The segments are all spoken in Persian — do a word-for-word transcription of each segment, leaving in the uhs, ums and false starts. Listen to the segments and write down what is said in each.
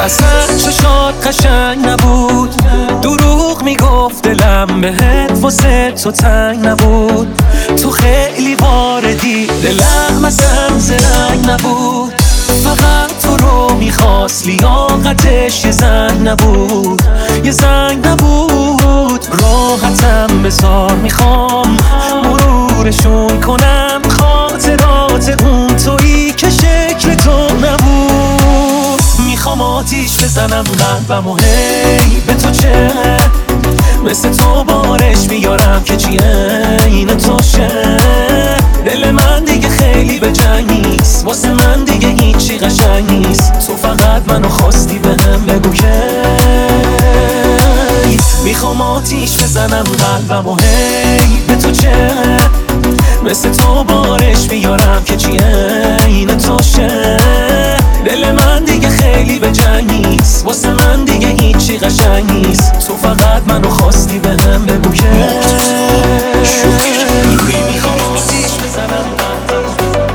اصلا چشات قشنگ نبود، دروغ میگفت دلم بهت واسه تو تنگ نبود. تو خیلی واردی دلم اصلا زرنگ نبود، فقط تو رو میخواست لیاقتش یه زنگ نبود، یه زنگ نبود. راحتم بذار میخوام مرورشون کنم، خاطرات اون تویی که شکل تو نبود. میخوام آتیش بزنم قلبم و هی به تو چه، مثل تو بارش میارم که چیه این توشه. دل من دیگه خیلی به جنگ نیست، واسه من دیگه هیچی قشنگ نیست. تو فقط منو خواستی بهم بگو که میخوام آتیش بزنم قلبم و هی به تو چه، مثل تو بارش میارم که چیه این توشه. دل من دیگه خیلی به جنگ نیست، واسه من دیگه هیچی قشنگ نیست. تو فقط منو خواستی بهم بگو که میخوام آتیش بزنم قلبم.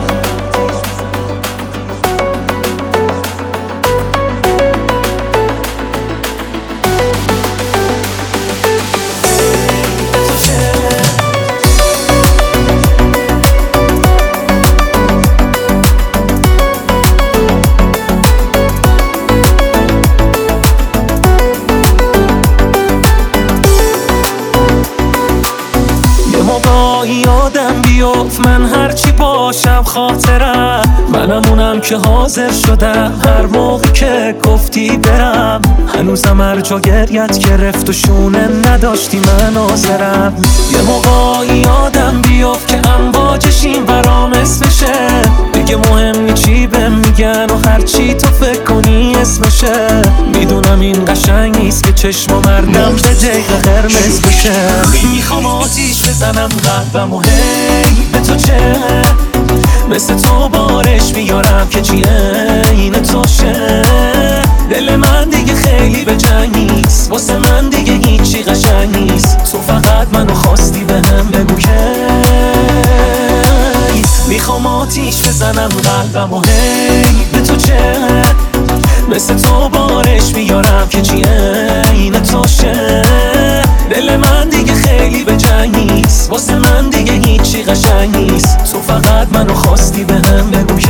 یادم بیفت من هرچی باشم خاطرم، منم اونم که حاضر شدم هر موقع که گفتی برم. هنوزم هر جا گریت گرفت و شونه نداشتی من حاضرم. یه موقع یادم بیفت که امواجش این برام اسمشه، دیگه مهم نی چی بهم میگن و هرچی تو فکر کنی اسمشه. میدونم این قشنگ نیست که چشم مردم به دقیقه قرمز بشه. میخوام آتیش بزنم قلبم و هی به تو چه، مثل تو بارش میارم که چیه این توشه. دل من دیگه خیلی به جنگ نیست، واسه من دیگه هیچی قشنگ نیست. تو فقط منو خواستی بهم بگو که میخوام آتیش بزنم قلبم و هی به تو چه، مثل تو بارش میارم که چیه این توشه. دل من دیگه خیلی به جنگ نیست، واسه من دیگه هیچی قشنگ نیست. تو فقط منو خواستی بهم بگو